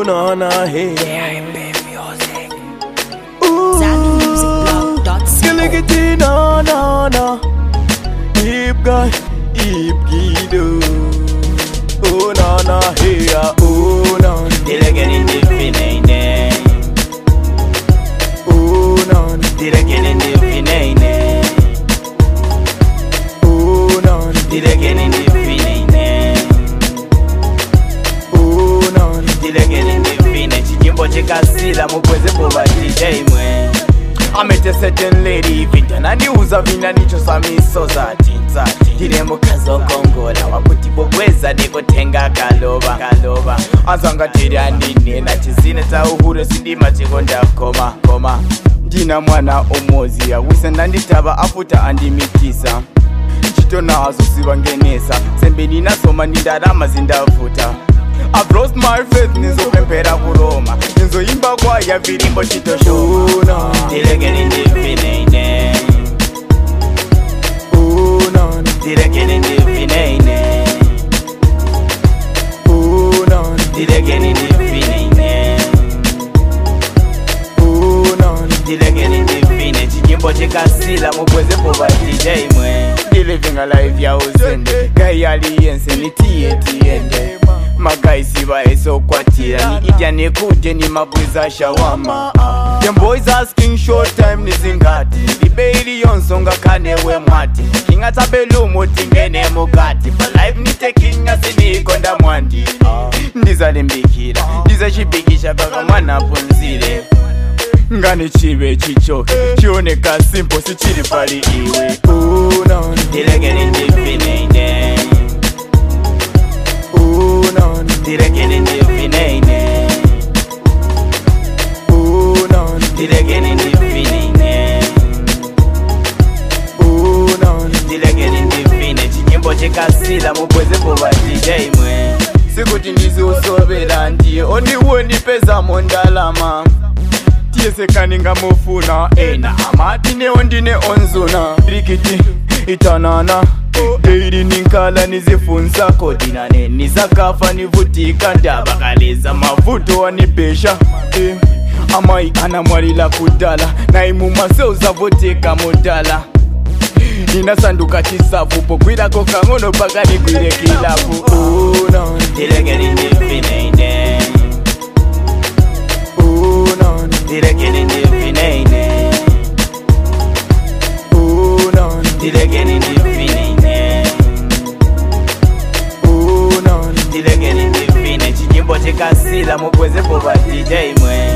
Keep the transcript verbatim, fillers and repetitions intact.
no, no, hey. Skilligity, no, no, no. Deep guy, deep guido. Oh, no, no, hey, oh, no. Did I get in the finane? Oh, no, no. Did I get in the finane? Oh, no, no. Did I get in the finane? Oh, no, no. Did I get in the finane? Chijimbo chikasila mukweze poba D J mwe. I met a certain lady vinta na niuza vina nicho samiso zati zati Tire mukazo kongola wakuti bogweza niko tenga kaloba kaloba Azanga tiri andine na chizine za uhuru sindima chikonda koma koma Ndina mwana omozi ya wisenda nditaba afuta andimikisa Nchito nazo siwangenesa sembe nina soma nindarama zindafuta I've lost my faith nizo pempera kuroma Nizo imba kwa ya virimbo chito shoma Did I get in the finane? Oh, no, no. Did I get in the finane? Oh, no, no. Did I get in the finane? Oh, no, no. Did I get in the finane? Chijimbo chikasila mukweze poba D J mwe Living a life ya uzende Gai aliyense ni tiye tiyende Magaisi baeso kwatira Ni idya nekuje ni mabwiza shawama Them boys asking short time ni zingati Libeili yonsonga kanewe mwati Kinga tabelu mutingene mugati For life nite kinga sinikonda mwandi Ndiza limbikira Ndiza shibikisha kaka mwana punzire Ngani chibe chichoke Chioneka simple si chiri pali iwe Oh, no, no. Did I get in the finane? Oh, no, no. Did I get in the finane? Oh, no, no. Did I get in the finane? Oh, no, no. Did I get in the finane? Chijimbo chikasila mukweze poba D J mwe Sikuti ndizi usobela ndiye Oniwe nipeza mondalama Tiese kaninga mufuna Ena amati neo ndine onzuna Rikiti itanana Deiri ninkala nizifunza Kodinane nizakafa nivutika Ndabakaliza mavuto wanipesha eh. Amai anamwalila kudala Naimu maseo zavoteka modala Ninasanduka chisafu Pogwira koka ngono paka nigwire kilafu Oh, no, no. Did I get in the finane? Oh, no, no. Did I get in the finane? Oh, no, no. Did I get in the finane? Oh, no, no. Did I get in the finane? Chijimbo chikasila mukweze poba D J mwe